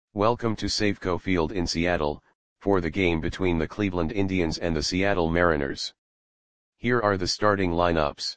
Welcome to Safeco Field in Seattle, for the game between the Cleveland Indians and the Seattle Mariners. Here are the starting lineups.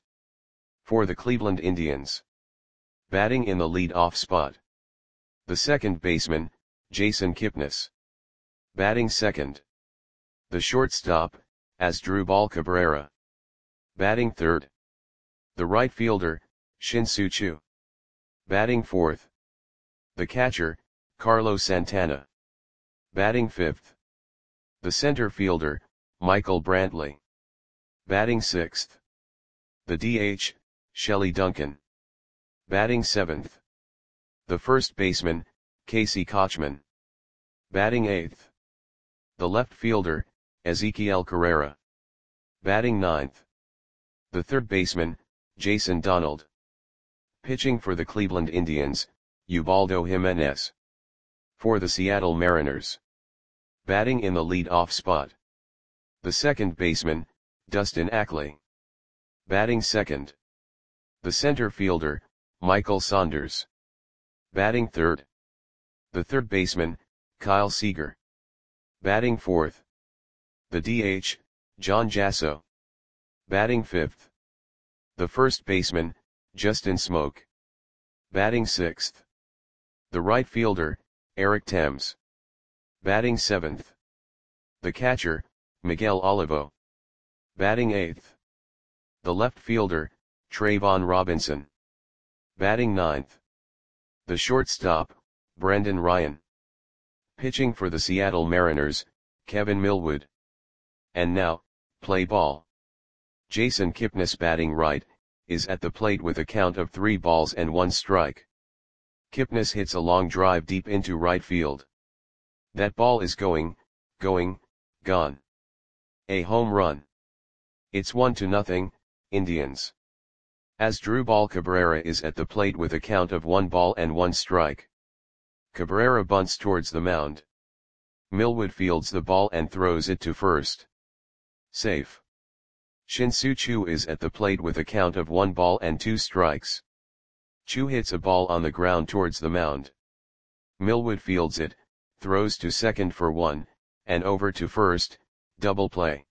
For the Cleveland Indians. Batting in the lead-off spot. The second baseman, Jason Kipnis. Batting second. The shortstop, Asdrubal Cabrera. Batting third. The right fielder, Shin-Soo Choo. Batting fourth. The catcher, Carlos Santana. Batting fifth. The center fielder, Michael Brantley. Batting sixth. The DH, Shelley Duncan. Batting seventh. The first baseman, Casey Kotchman. Batting eighth. The left fielder, Ezekiel Carrera. Batting ninth. The third baseman, Jason Donald. Pitching for the Cleveland Indians, Ubaldo Jimenez. For the Seattle Mariners. Batting in the lead-off spot. The second baseman, Dustin Ackley. Batting second. The center fielder, Michael Saunders. Batting third. The third baseman, Kyle Seager. Batting fourth. The DH, John Jasso. Batting fifth. The first baseman, Justin Smoke. Batting sixth. The right fielder, Eric Thames. Batting seventh. The catcher, Miguel Olivo. Batting eighth. The left fielder, Trayvon Robinson. Batting ninth. The shortstop, Brendan Ryan. Pitching for the Seattle Mariners, Kevin Millwood. And now, play ball. Jason Kipnis batting right, is at the plate with a count of 3 balls and 1 strike. Kipnis hits a long drive deep into right field. That ball is gone. A home run. It's 1-0, Indians. Asdrubal Cabrera is at the plate with a count of 1 ball and 1 strike. Cabrera bunts towards the mound. Millwood fields the ball and throws it to first. Safe. Shin-Soo Choo is at the plate with a count of 1 ball and 2 strikes. Choo hits a ball on the ground towards the mound. Millwood fields it, throws to second for 1, and over to first, double play.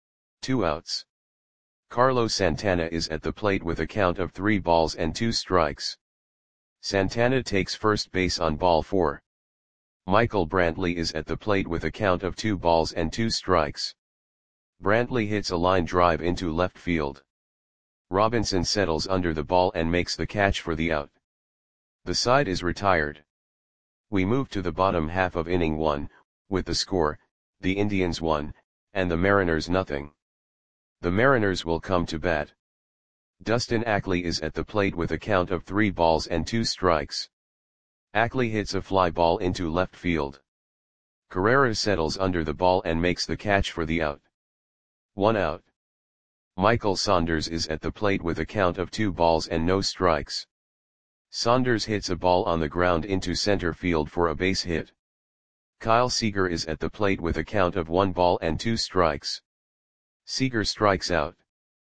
2 outs. Carlos Santana is at the plate with a count of 3 balls and 2 strikes. Santana takes first base on ball 4. Michael Brantley is at the plate with a count of 2 balls and 2 strikes. Brantley hits a line drive into left field. Robinson settles under the ball and makes the catch for the out. The side is retired. We move to the bottom half of inning 1, with the score, the Indians 1, and the Mariners 0. The Mariners will come to bat. Dustin Ackley is at the plate with a count of 3 balls and 2 strikes. Ackley hits a fly ball into left field. Carrera settles under the ball and makes the catch for the out. 1 out. Michael Saunders is at the plate with a count of 2 balls and no strikes. Saunders hits a ball on the ground into center field for a base hit. Kyle Seager is at the plate with a count of 1 ball and 2 strikes. Seager strikes out.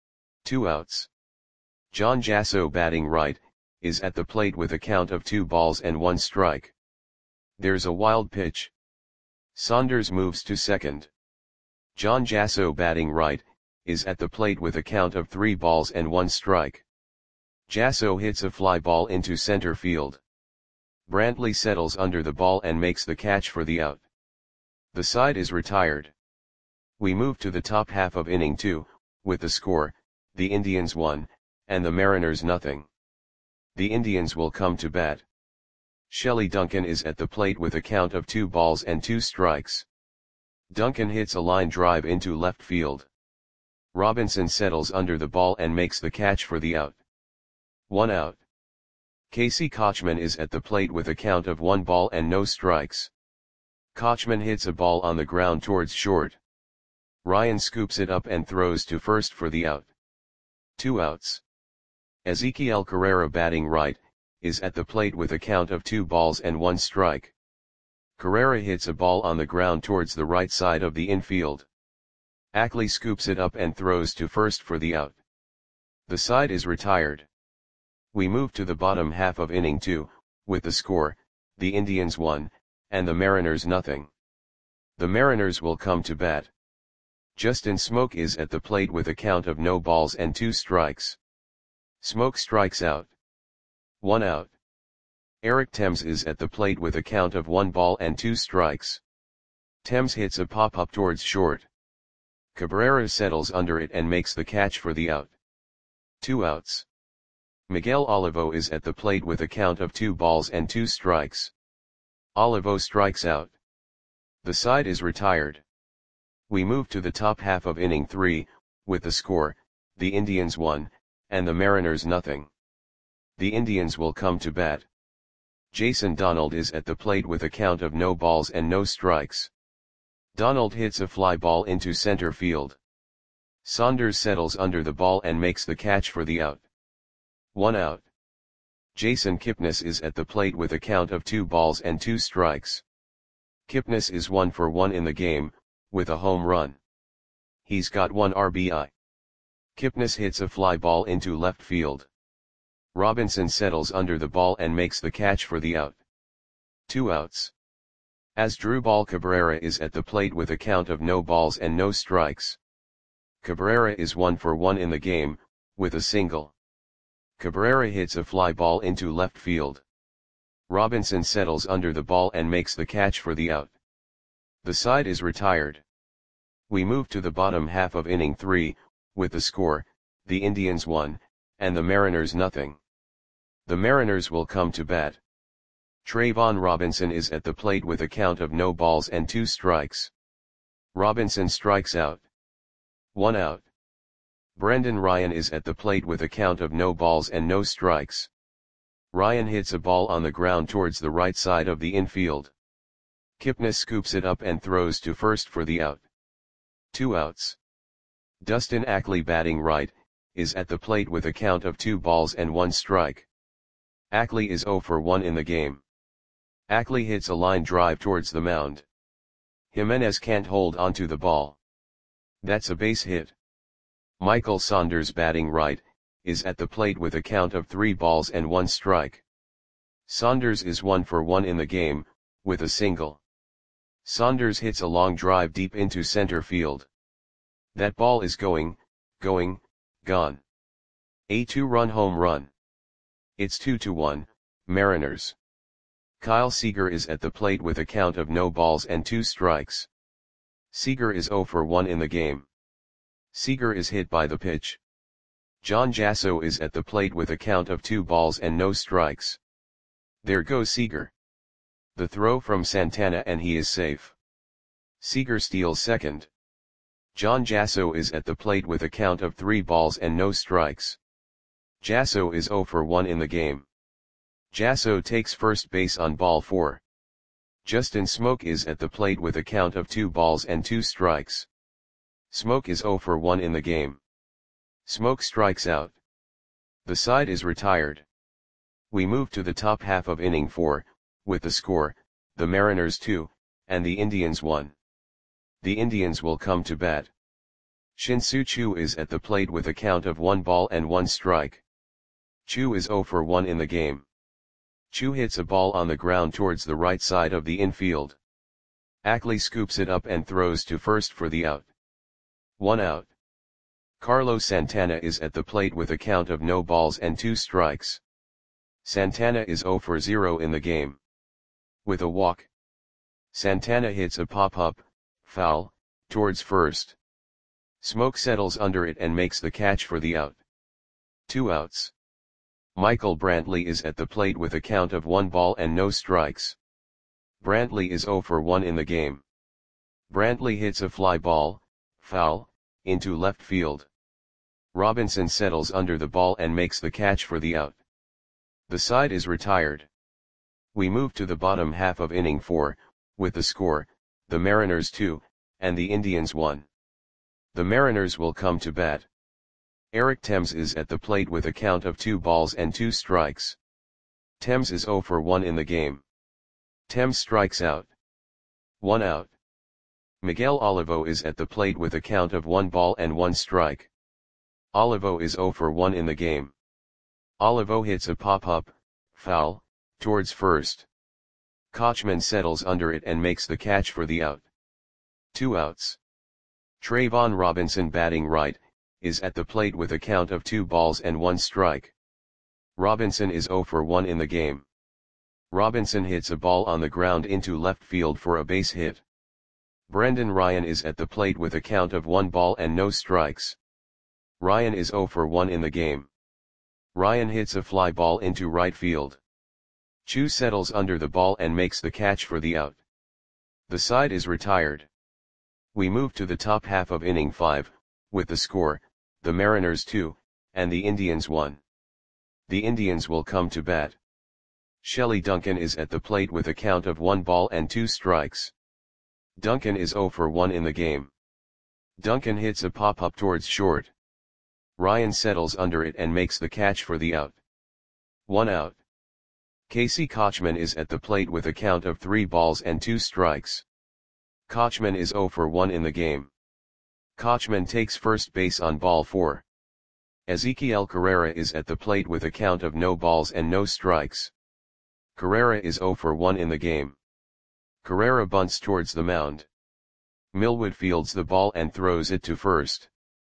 2 outs. John Jasso batting right, is at the plate with a count of 2 balls and 1 strike. There's a wild pitch. Saunders moves to second. John Jasso batting right, is at the plate with a count of 3 balls and 1 strike. Jasso hits a fly ball into center field. Brantley settles under the ball and makes the catch for the out. The side is retired. We move to the top half of inning 2, with the score, the Indians 1, and the Mariners 0. The Indians will come to bat. Shelley Duncan is at the plate with a count of 2 balls and 2 strikes. Duncan hits a line drive into left field. Robinson settles under the ball and makes the catch for the out. 1 out. Casey Kotchman is at the plate with a count of 1 ball and no strikes. Kotchman hits a ball on the ground towards short. Ryan scoops it up and throws to first for the out. 2 outs. Ezekiel Carrera batting right, is at the plate with a count of 2 balls and 1 strike. Carrera hits a ball on the ground towards the right side of the infield. Ackley scoops it up and throws to first for the out. The side is retired. We move to the bottom half of inning 2, with the score, the Indians 1, and the Mariners nothing. The Mariners will come to bat. Justin Smoke is at the plate with a count of no balls and 2 strikes. Smoke strikes out. 1 out. Eric Thames is at the plate with a count of 1 ball and 2 strikes. Thames hits a pop-up towards short. Cabrera settles under it and makes the catch for the out. 2 outs. Miguel Olivo is at the plate with a count of 2 balls and 2 strikes. Olivo strikes out. The side is retired. We move to the top half of inning 3, with the score, the Indians 1, and the Mariners nothing. The Indians will come to bat. Jason Donald is at the plate with a count of no balls and no strikes. Donald hits a fly ball into center field. Saunders settles under the ball and makes the catch for the out. 1 out. Jason Kipnis is at the plate with a count of 2 balls and 2 strikes. Kipnis is 1 for 1 in the game, with a home run. He's got 1 RBI. Kipnis hits a fly ball into left field. Robinson settles under the ball and makes the catch for the out. 2 outs. Asdrubal Cabrera is at the plate with a count of no balls and no strikes. Cabrera is 1 for 1 in the game, with a single. Cabrera hits a fly ball into left field. Robinson settles under the ball and makes the catch for the out. The side is retired. We move to the bottom half of inning 3, with the score, the Indians 1, and the Mariners nothing. The Mariners will come to bat. Trayvon Robinson is at the plate with a count of no balls and 2 strikes. Robinson strikes out. 1 out. Brendan Ryan is at the plate with a count of no balls and no strikes. Ryan hits a ball on the ground towards the right side of the infield. Kipnis scoops it up and throws to first for the out. 2 outs. Dustin Ackley, batting right, is at the plate with a count of 2 balls and 1 strike. Ackley is 0 for 1 in the game. Ackley hits a line drive towards the mound. Jimenez can't hold onto the ball. That's a base hit. Michael Saunders, batting right, is at the plate with a count of 3 balls and 1 strike. Saunders is 1 for 1 in the game, with a single. Saunders hits a long drive deep into center field. That ball is gone. A 2-run home run. It's 2-1, Mariners. Kyle Seager is at the plate with a count of no balls and 2 strikes. Seager is 0 for 1 in the game. Seager is hit by the pitch. John Jasso is at the plate with a count of 2 balls and no strikes. There goes Seager. The throw from Santana and he is safe. Seager steals second. John Jasso is at the plate with a count of 3 balls and no strikes. Jasso is 0 for 1 in the game. Jasso takes first base on ball 4. Justin Smoke is at the plate with a count of 2 balls and 2 strikes. Smoke is 0 for 1 in the game. Smoke strikes out. The side is retired. We move to the top half of inning 4, with the score, the Mariners 2, and the Indians 1. The Indians will come to bat. Shin-Soo Choo is at the plate with a count of 1 ball and 1 strike. Choo is 0 for 1 in the game. Choo hits a ball on the ground towards the right side of the infield. Ackley scoops it up and throws to first for the out. 1 out. Carlos Santana is at the plate with a count of no balls and 2 strikes. Santana is 0 for 0 in the game. With a walk. Santana hits a pop-up, foul, towards first. Smoke settles under it and makes the catch for the out. 2 outs. Michael Brantley is at the plate with a count of 1 ball and no strikes. Brantley is 0 for 1 in the game. Brantley hits a fly ball, foul, into left field. Robinson settles under the ball and makes the catch for the out. The side is retired. We move to the bottom half of inning 4, with the score, the Mariners 2, and the Indians 1. The Mariners will come to bat. Eric Thames is at the plate with a count of 2 balls and 2 strikes. Thames is 0 for 1 in the game. Thames strikes out. 1 out. Miguel Olivo is at the plate with a count of 1 ball and 1 strike. Olivo is 0 for 1 in the game. Olivo hits a pop-up, foul, towards first. Kochman settles under it and makes the catch for the out. 2 outs. Trayvon Robinson, batting right, is at the plate with a count of 2 balls and 1 strike. Robinson is 0 for 1 in the game. Robinson hits a ball on the ground into left field for a base hit. Brendan Ryan is at the plate with a count of 1 ball and no strikes. Ryan is 0 for 1 in the game. Ryan hits a fly ball into right field. Chu settles under the ball and makes the catch for the out. The side is retired. We move to the top half of inning 5, with the score, the Mariners 2, and the Indians 1. The Indians will come to bat. Shelley Duncan is at the plate with a count of 1 ball and 2 strikes. Duncan is 0 for 1 in the game. Duncan hits a pop-up towards short. Ryan settles under it and makes the catch for the out. 1 out. Casey Kochman is at the plate with a count of 3 balls and 2 strikes. Kochman is 0 for 1 in the game. Kochman takes first base on ball 4. Ezequiel Carrera is at the plate with a count of no balls and no strikes. Carrera is 0 for 1 in the game. Carrera bunts towards the mound. Millwood fields the ball and throws it to first.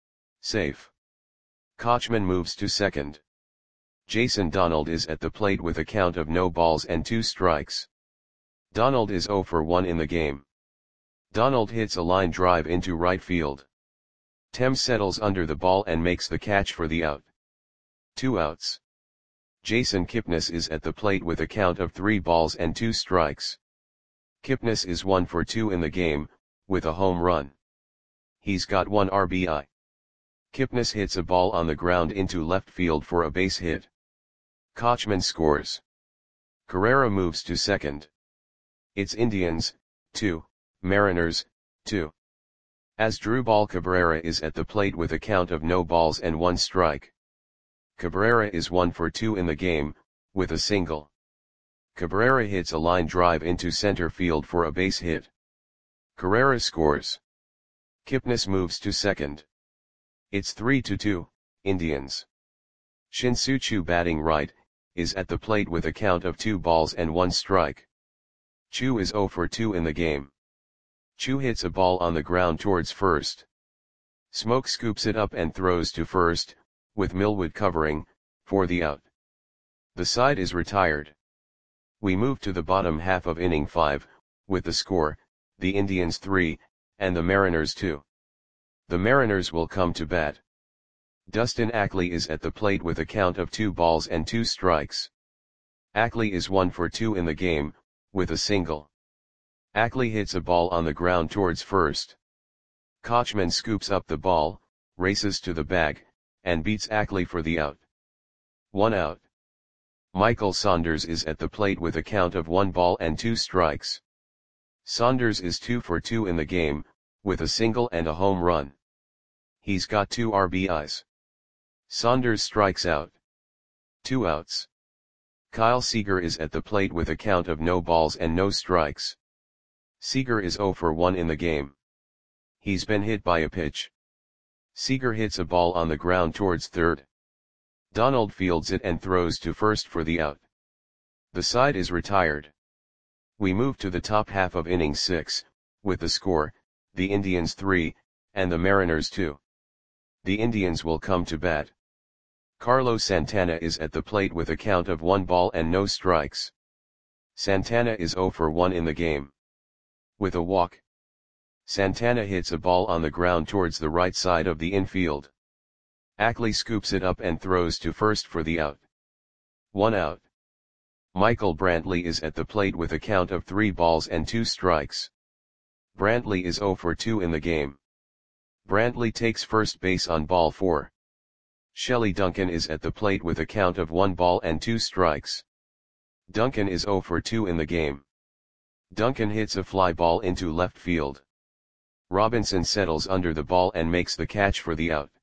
Safe. Kochman moves to second. Jason Donald is at the plate with a count of no balls and 2 strikes. Donald is 0 for 1 in the game. Donald hits a line drive into right field. Thames settles under the ball and makes the catch for the out. 2 outs. Jason Kipnis is at the plate with a count of 3 balls and 2 strikes. Kipnis is 1 for 2 in the game, with a home run. He's got 1 RBI. Kipnis hits a ball on the ground into left field for a base hit. Kochman scores. Carrera moves to second. It's Indians, 2, Mariners, 2. Asdrubal Cabrera is at the plate with a count of no balls and 1 strike. Cabrera is 1 for 2 in the game, with a single. Cabrera hits a line drive into center field for a base hit. Carrera scores. Kipnis moves to second. It's 3-2, Indians. Shin-Soo Choo, batting right, is at the plate with a count of 2 balls and 1 strike. Choo is 0 for 2 in the game. Choo hits a ball on the ground towards first. Smoke scoops it up and throws to first, with Millwood covering, for the out. The side is retired. We move to the bottom half of inning 5, with the score, the Indians 3, and the Mariners 2. The Mariners will come to bat. Dustin Ackley is at the plate with a count of 2 balls and 2 strikes. Ackley is 1 for 2 in the game, with a single. Ackley hits a ball on the ground towards first. Kochman scoops up the ball, races to the bag, and beats Ackley for the out. 1 out. Michael Saunders is at the plate with a count of 1 ball and 2 strikes. Saunders is 2 for 2 in the game, with a single and a home run. He's got 2 RBIs. Saunders strikes out. 2 outs. Kyle Seager is at the plate with a count of no balls and no strikes. Seager is 0 for 1 in the game. He's been hit by a pitch. Seager hits a ball on the ground towards third. Donald fields it and throws to first for the out. The side is retired. We move to the top half of inning 6, with the score, the Indians 3, and the Mariners 2. The Indians will come to bat. Carlos Santana is at the plate with a count of 1 ball and no strikes. Santana is 0 for 1 in the game. With a walk. Santana hits a ball on the ground towards the right side of the infield. Ackley scoops it up and throws to first for the out. 1 out. Michael Brantley is at the plate with a count of 3 balls and 2 strikes. Brantley is 0 for 2 in the game. Brantley takes first base on ball 4. Shelley Duncan is at the plate with a count of 1 ball and 2 strikes. Duncan is 0 for 2 in the game. Duncan hits a fly ball into left field. Robinson settles under the ball and makes the catch for the out.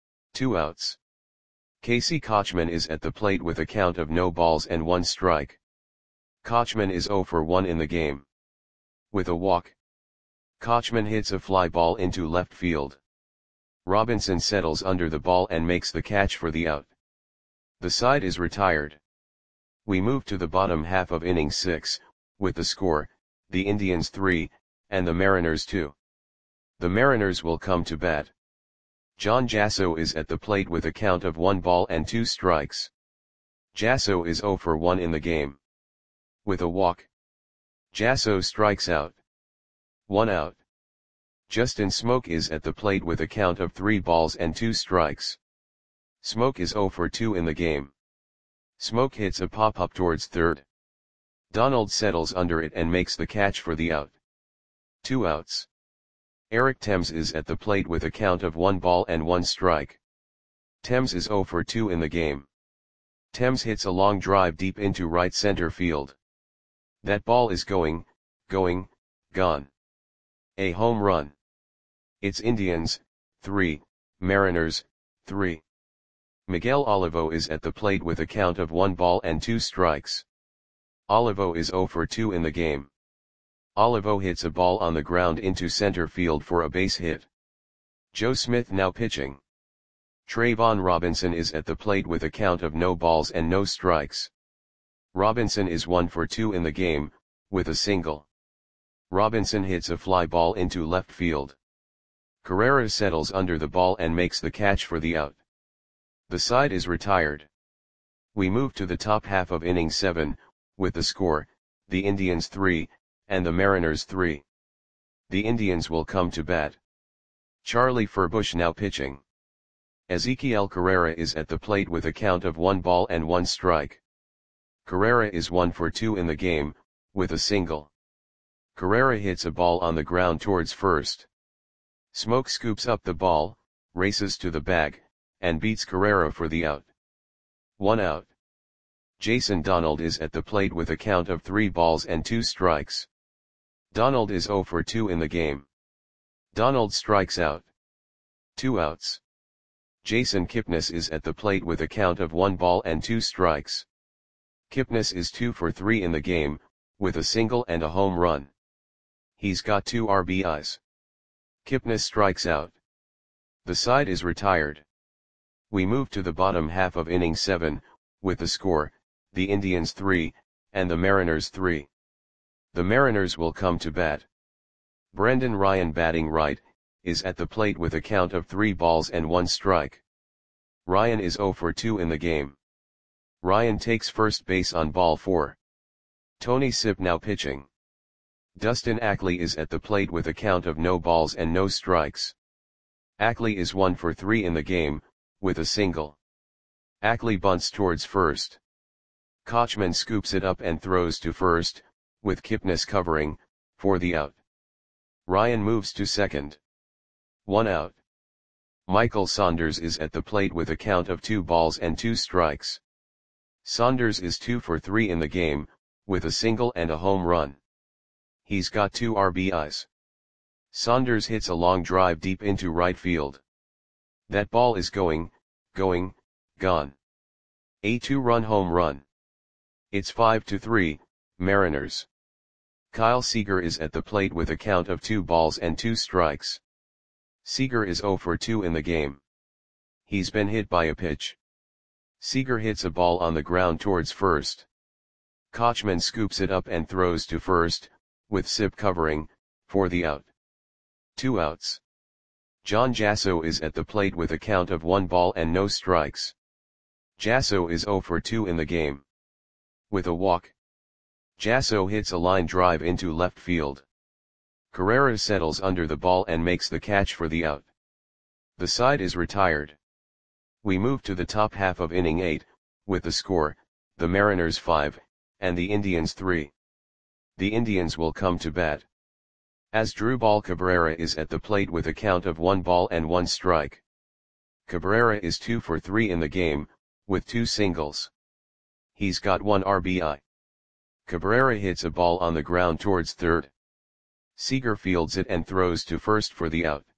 2 outs. Casey Kochman is at the plate with a count of no balls and 1 strike. Kochman is 0 for 1 in the game. With a walk. Kochman hits a fly ball into left field. Robinson settles under the ball and makes the catch for the out. The side is retired. We move to the bottom half of inning 6, with the score, the Indians 3, and the Mariners 2. The Mariners will come to bat. John Jasso is at the plate with a count of 1 ball and 2 strikes. Jasso is 0 for 1 in the game. With a walk, Jasso strikes out. 1 out. Justin Smoke is at the plate with a count of 3 balls and 2 strikes. Smoke is 0 for 2 in the game. Smoke hits a pop-up towards third. Donald settles under it and makes the catch for the out. 2 outs. Eric Thames is at the plate with a count of 1 ball and 1 strike. Thames is 0 for 2 in the game. Thames hits a long drive deep into right center field. That ball is going, gone. A home run. It's Indians, 3, Mariners, 3. Miguel Olivo is at the plate with a count of 1 ball and 2 strikes. Olivo is 0 for 2 in the game. Olivo hits a ball on the ground into center field for a base hit. Joe Smith now pitching. Trayvon Robinson is at the plate with a count of no balls and no strikes. Robinson is 1 for 2 in the game, with a single. Robinson hits a fly ball into left field. Carrera settles under the ball and makes the catch for the out. The side is retired. We move to the top half of inning 7, with the score, the Indians 3, and the Mariners 3. The Indians will come to bat. Charlie Furbush now pitching. Ezequiel Carrera is at the plate with a count of 1 ball and 1 strike. Carrera is 1 for 2 in the game, with a single. Carrera hits a ball on the ground towards first. Smoke scoops up the ball, races to the bag, and beats Carrera for the out. 1 out. Jason Donald is at the plate with a count of 3 balls and 2 strikes. Donald is 0 for 2 in the game. Donald strikes out. 2 outs. Jason Kipnis is at the plate with a count of 1 ball and 2 strikes. Kipnis is 2 for 3 in the game, with a single and a home run. He's got 2 RBIs. Kipnis strikes out. The side is retired. We move to the bottom half of inning 7, with the score, the Indians 3, and the Mariners 3. The Mariners will come to bat. Brendan Ryan batting right, is at the plate with a count of 3 balls and 1 strike. Ryan is 0 for 2 in the game. Ryan takes first base on ball 4. Tony Sipp now pitching. Dustin Ackley is at the plate with a count of no balls and no strikes. Ackley is 1 for 3 in the game, with a single. Ackley bunts towards first. Kochman scoops it up and throws to first, with Kipnis covering, for the out. Ryan moves to second. 1 out. Michael Saunders is at the plate with a count of 2 balls and 2 strikes. Saunders is 2 for 3 in the game, with a single and a home run. He's got 2 RBIs. Saunders hits a long drive deep into right field. That ball is going, gone. A 2-run home run. It's 5-3, Mariners. Kyle Seager is at the plate with a count of 2 balls and 2 strikes. Seager is 0 for 2 in the game. He's been hit by a pitch. Seager hits a ball on the ground towards first. Kochman scoops it up and throws to first, with Sipp covering, for the out. 2 outs. John Jasso is at the plate with a count of 1 ball and no strikes. Jasso is 0 for 2 in the game. With a walk, Jasso hits a line drive into left field. Carrera settles under the ball and makes the catch for the out. The side is retired. We move to the top half of inning 8, with the score, the Mariners 5, and the Indians 3. The Indians will come to bat. Asdrubal Cabrera is at the plate with a count of 1 ball and 1 strike. Cabrera is 2 for 3 in the game, with 2 singles. He's got 1 RBI. Cabrera hits a ball on the ground towards third. Seager fields it and throws to first for the out.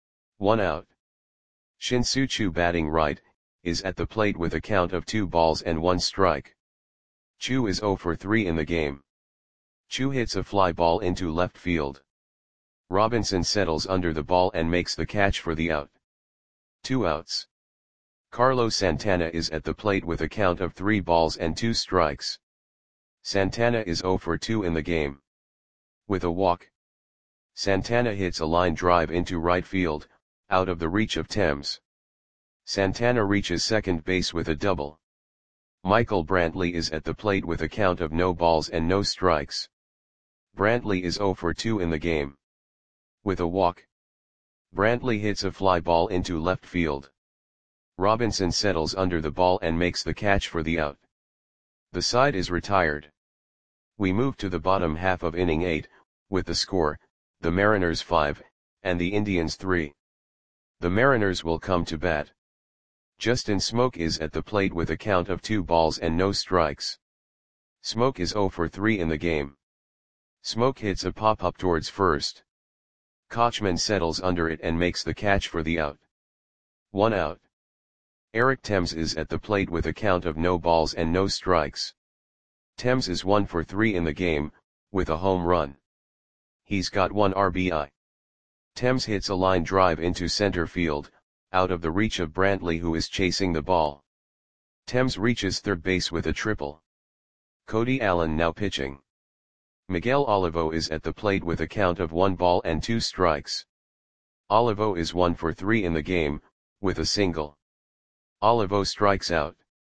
1 out. Shin-Soo Choo batting right, is at the plate with a count of 2 balls and 1 strike. Choo is 0 for 3 in the game. Choo hits a fly ball into left field. Robinson settles under the ball and makes the catch for the out. 2 outs. Carlos Santana is at the plate with a count of 3 balls and 2 strikes. Santana is 0 for 2 in the game. With a walk, Santana hits a line drive into right field, out of the reach of Thames. Santana reaches second base with a double. Michael Brantley is at the plate with a count of no balls and no strikes. Brantley is 0 for 2 in the game. With a walk, Brantley hits a fly ball into left field. Robinson settles under the ball and makes the catch for the out. The side is retired. We move to the bottom half of inning 8, with the score, the Mariners 5, and the Indians 3. The Mariners will come to bat. Justin Smoke is at the plate with a count of 2 balls and no strikes. Smoke is 0 for 3 in the game. Smoke hits a pop-up towards first. Kochman settles under it and makes the catch for the out. 1 out. Eric Thames is at the plate with a count of no balls and no strikes. Thames is 1 for 3 in the game, with a home run. He's got 1 RBI. Thames hits a line drive into center field, out of the reach of Brantley, who is chasing the ball. Thames reaches third base with a triple. Cody Allen now pitching. Miguel Olivo is at the plate with a count of 1 ball and 2 strikes. Olivo is 1 for 3 in the game, with a single. Olivo strikes out.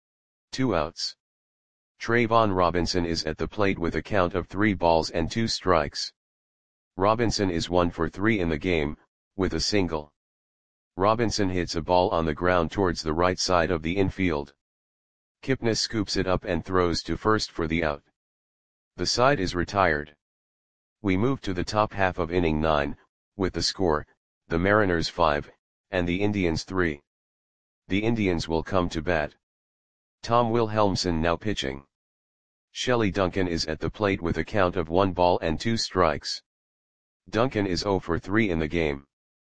2 outs. Trayvon Robinson is at the plate with a count of 3 balls and 2 strikes. Robinson is 1 for 3 in the game, with a single. Robinson hits a ball on the ground towards the right side of the infield. Kipnis scoops it up and throws to first for the out. The side is retired. We move to the top half of inning 9, with the score, the Mariners 5, and the Indians 3. The Indians will come to bat. Tom Wilhelmsen now pitching. Shelley Duncan is at the plate with a count of 1 ball and 2 strikes. Duncan is 0 for 3 in the game.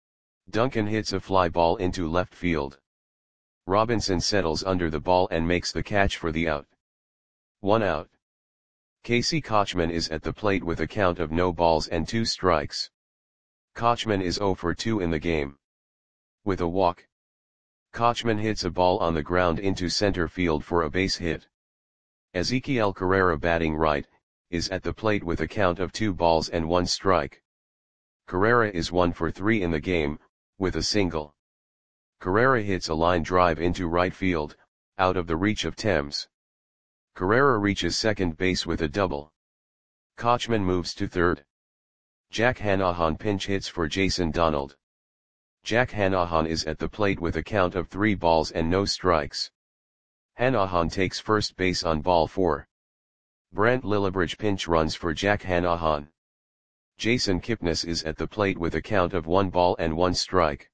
Duncan hits a fly ball into left field. Robinson settles under the ball and makes the catch for the out. 1 out. Casey Kochman is at the plate with a count of no balls and 2 strikes. Kochman is 0 for 2 in the game. With a walk, Kochman hits a ball on the ground into center field for a base hit. Ezekiel Carrera, batting right, is at the plate with a count of 2 balls and 1 strike. Carrera is 1 for 3 in the game, with a single. Carrera hits a line drive into right field, out of the reach of Thames. Carrera reaches second base with a double. Kochman moves to third. Jack Hanahan pinch hits for Jason Donald. Jack Hanahan is at the plate with a count of 3 balls and no strikes. Hanahan takes first base on ball 4. Brent Lillibridge pinch runs for Jack Hanahan. Jason Kipnis is at the plate with a count of 1 ball and 1 strike.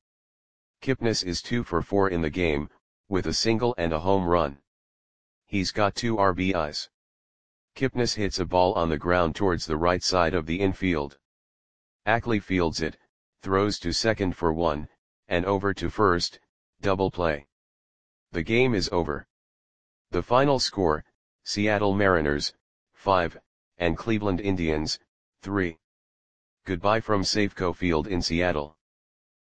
Kipnis is 2 for 4 in the game, with a single and a home run. He's got 2 RBIs. Kipnis hits a ball on the ground towards the right side of the infield. Ackley fields it, throws to second for 1, and over to first, double play. The game is over. The final score, Seattle Mariners, 5, and Cleveland Indians, 3. Goodbye from Safeco Field in Seattle.